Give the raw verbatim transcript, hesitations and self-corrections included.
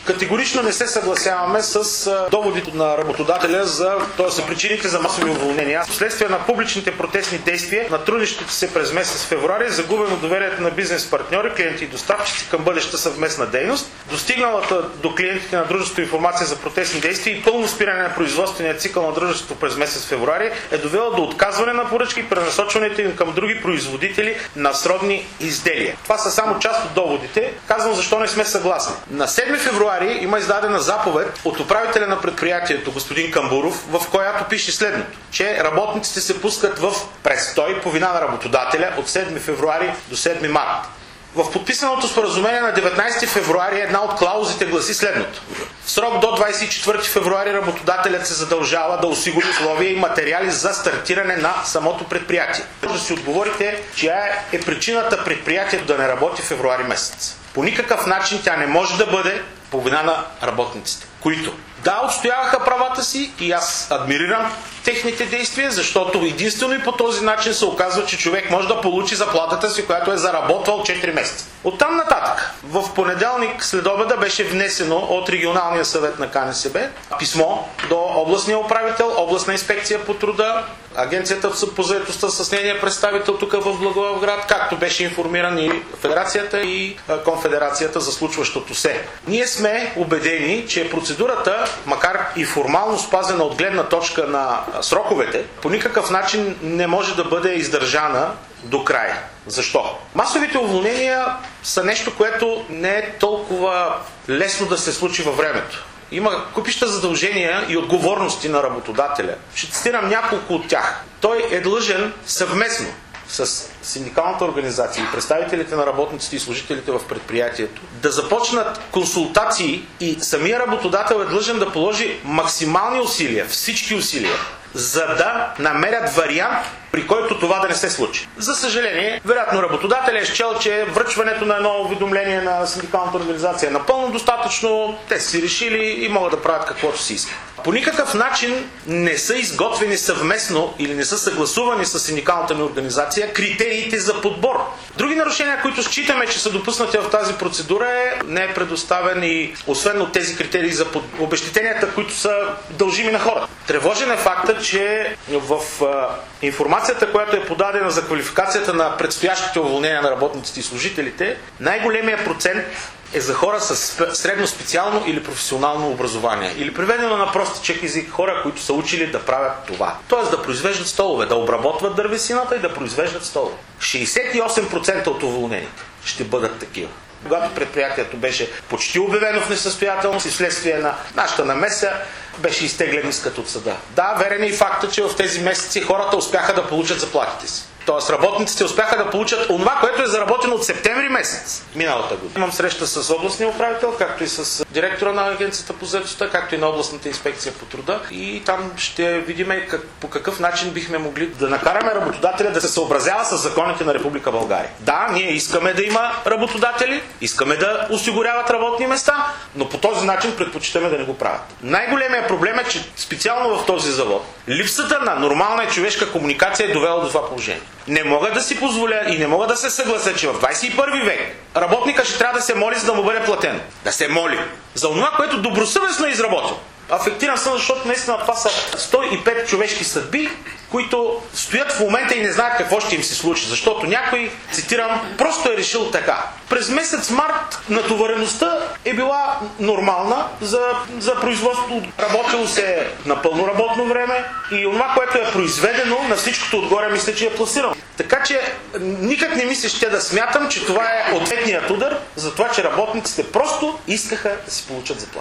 Категорично не се съгласяваме с доводите на работодателя за, т.е. причините за масови уволнения. Вследствие на публичните протестни действия на трудещите се през месец февруари е загубено доверието на бизнес партньори, клиенти и доставчици към бъдеща съвместна дейност. Достигналата до клиентите на дружеството информация за протестни действия и пълно спиране на производствения цикъл на дружеството през месец февруари е довела до отказване на поръчки и пренасочването им към други производители на сродни изделия. Това са само част от доводите. Казвам защо не сме съгласни. На седми февруари има издадена заповед от управителя на предприятието господин Камбуров, в която пише следното, че работниците се пускат в престой по вина на работодателя от седми февруари до седми март. В подписаното споразумение на деветнайсети февруари една от клаузите гласи следното. В срок до двайсет и четвърти февруари работодателят се задължава да осигури условия и материали за стартиране на самото предприятие. Да си отговорите, чия е причината предприятието да не работи в февруари месец. По никакъв начин тя не може да бъде по вина на работниците, които да, отстояваха правата си и аз адмирирам техните действия, защото единствено и по този начин се оказва, че човек може да получи заплатата си, която е заработвал четири месеца. Оттам нататък, в понеделник след обеда беше внесено от регионалния съвет на Ка Не Се Бе писмо до областния управител, областна инспекция по труда, агенцията по заетостта с нейния представител тук в Благоевград, както беше информиран и Федерацията и Конфедерацията за случващото се. Ние сме убедени, че процедурата, макар и формално спазена от гледна точка на сроковете, по никакъв начин не може да бъде издържана до края. Защо? Масовите уволнения са нещо, което не е толкова лесно да се случи във времето. Има купища задължения и отговорности на работодателя. Ще цитирам няколко от тях. Той е длъжен съвместно с синдикалната организация и представителите на работниците и служителите в предприятието да започнат консултации и самия работодател е длъжен да положи максимални усилия, всички усилия, за да намерят вариант, при който това да не се случи. За съжаление, вероятно работодателят е счел, че връчването на едно уведомление на синдикалната организация е напълно достатъчно, те са си решили и могат да правят каквото си искат. По никакъв начин не са изготвени съвместно или не са съгласувани с синдикалната ни организация критериите за подбор. Други нарушения, които считаме, че са допуснати в тази процедура, е не е предоставен и освен от тези критерии за под... обезщетенията, които са дължими на хората. Тревожен е фактът, че в а, информацията, която е подадена за квалификацията на предстоящите уволнения на работниците и служителите, най-големия процент е за хора с средно специално или професионално образование. Или преведено на простичък език, хора, които са учили да правят това. Тоест да произвеждат столове, да обработват дървесината и да произвеждат столове. шейсет и осем процента от уволнените ще бъдат такива. Когато предприятието беше почти обявено в несъстоятелност и вследствие на нашата намеса беше изтеглен искът от съда. Да, верен е и факта, че в тези месеци хората успяха да получат заплатите си. Тоест работниците успяха да получат онова, което е заработено от септември месец миналата година. Имам среща с областния управител, както и с директора на агенцията по заетостта, както и на областната инспекция по труда. И там ще видим как, по какъв начин бихме могли да накараме работодателя да се съобразява с законите на Република България. Да, ние искаме да има работодатели, искаме да осигуряват работни места, но по този начин предпочитаме да не го правят. Най-големият проблем е, че специално в този завод липсата на нормална и човешка комуникация е довела до това положение. Не мога да си позволя и не мога да се съглася, че в двайсет и първи век работника ще трябва да се моли, за да му бъде платено. Да се моли за това, което добросъвестно е изработил. Афектиран съм, защото наистина това са сто и пет човешки съдби, които стоят в момента и не знаят какво ще им се случи. Защото някой, цитирам, просто е решил така. През месец март натовареността е била нормална за, за производство. Работило се на пълно работно време и това, което е произведено, на всичкото отгоре мисля, че е пласирано. Така че никак не мисля ще да смятам, че това е ответният удар за това, че работниците просто искаха да си получат заплата.